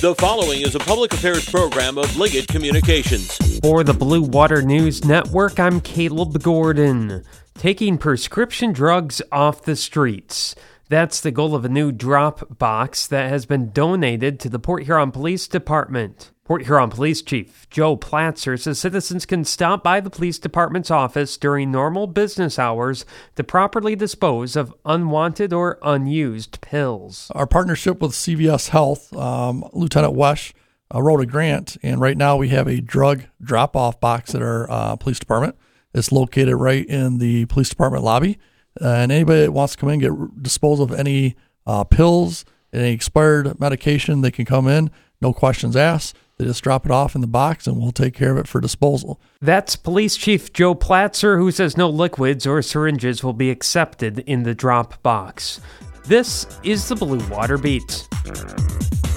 The following is a public affairs program of Liggett Communications. For the Blue Water News Network, I'm Caleb Gordon. Taking prescription drugs off the streets. That's the goal of a new drop box that has been donated to the Port Huron Police Department. Port Huron Police Chief Joe Platzer says citizens can stop by the police department's office during normal business hours to properly dispose of unwanted or unused pills. Our partnership with CVS Health, Lieutenant Wesh wrote a grant, and right now we have a drug drop-off box at our police department. It's located right in the police department lobby, and anybody that wants to come in and dispose of any pills, any expired medication, they can come in, no questions asked. They just drop it off in the box, and we'll take care of it for disposal. That's Police Chief Joe Platzer, who says no liquids or syringes will be accepted in the drop box. This is the Blue Water Beat.